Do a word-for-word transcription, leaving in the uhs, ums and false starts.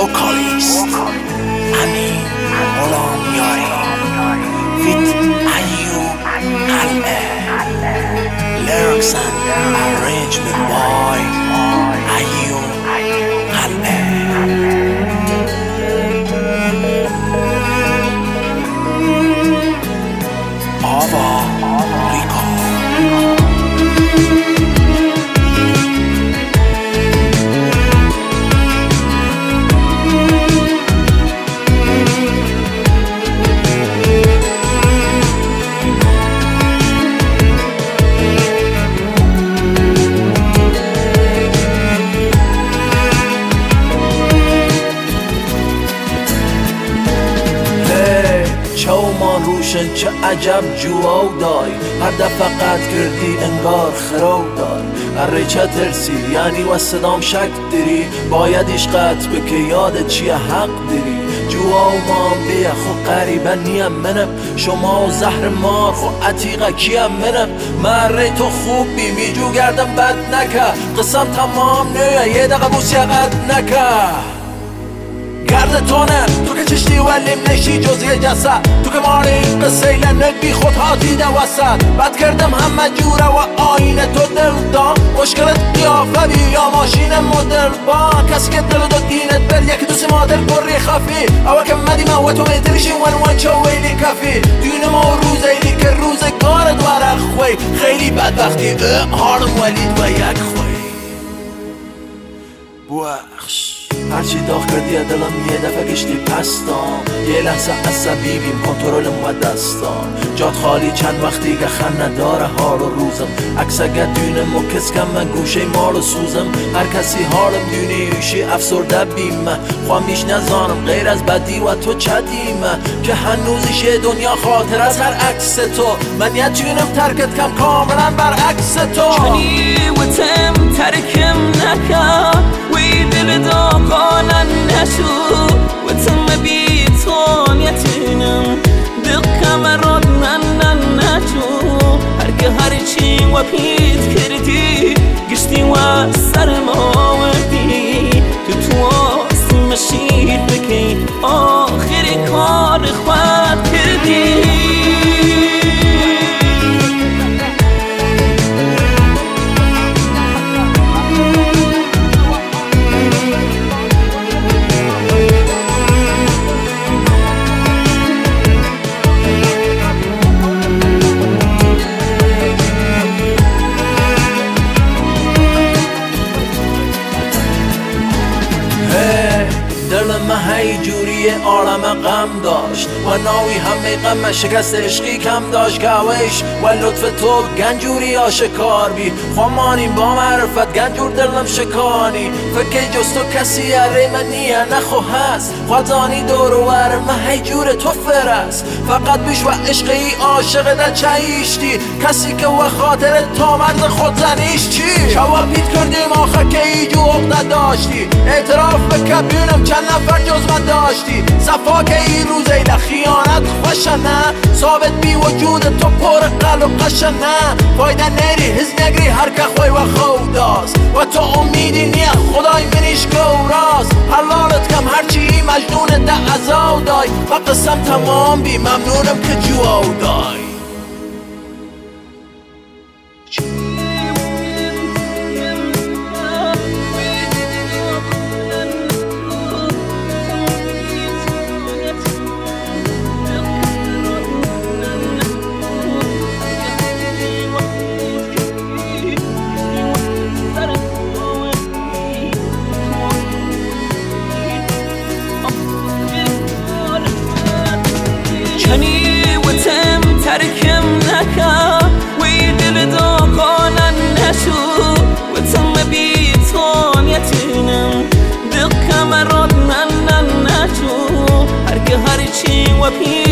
وکالیست امین غلامیاری ویت ایوب قلعه lyrics and arrangement by ایوب قلعه آوا ریکا چومان روشن چه عجب جواب دای هر دفعه قد کردی انگار خراب دای اره چه ترسی یعنی و صدام شک داری باید عشقت بکه یاد چیه حق داری جوابمان بیا خو قریبا نیم منم شما و زهر مار خو عتیقه کیم منم مره تو خوب بی میجو گردم بد نکه قسم تمام نه یه دقیقه بوسی قد نکه گرد تونه تو که چشتی ولیم نشی جزی جسد تو که ماری این قصه لنگ بی خود هاتیده وسط بد کردم همه جوره و آینه تو دل دام مشکلت قیافه بی یا ماشین مدل بان کسی که دل دو دینت بر یکی دوست مادر بری خفی اوه که مدی و تو میتریشی ون ون چو ویلی کفی دون ما روز ایلی که روز کارت ورق خوی خیلی بدبختی هارم ولید و یک خوی بوخش هرچی داغ کردی دلم یه دفعه گشتی پستان یه لحظه عصبی بیم کنترلم و دستان جات خالی چند وقتی که خن نداره حال و روزم عکس اگه دونم و کس کم من گوشه مال و سوزم هر کسی حالم دونی ایشی افسرده بیم خواه میش نزانم غیر از بدی و تو چدیم که هنوزش یه دنیا خاطر از هر عکس تو من یه تونم ترکت کم کاملا برعکس تو چنی و تم ترکم نکن وی دل داغانن نشو و تم بیتون یتینم دقم راد نن نن نشو هر که هر چی و پیت کردی گشتی و سر ما وردی تو تو آسی مشید بکی آخری کار خود کردی دل من هی جوری عالم غم داشت و ناوی همه غم شکست عشقی کم داشت گوش و لطف تو گنجوری آشکار بی خمانیم با معرفت گنجور دلم شکانی فکر جز تو کسی اره من نیه نخو هست خودانی دور و ور من هی جور تو فرست فقط بیش و عشقی عاشق در چایشتی کسی که و خاطر تا مرد خود زنیش چی شوا پیت کردیم آخه که ایجو عقده داشتی اعتراف بکبینم چند نفر جز من داشتی صفا که این روز ایل خیانت خوشه نه ثابت بی وجود تو پر قل و قشه نه فایده نری هز نگری هر که خوی و خوداست و تو امیدی نیه خدای منیش گوراست حلالت کم هرچی مجنون ده ازاو دای و قسم تمام بی ممنونم که جواو دای چنی و تم ترکم نکن وی دل داغانن نشو و تم بیتون یتینم دقم راد نن نن نشو هر که هر چی و پی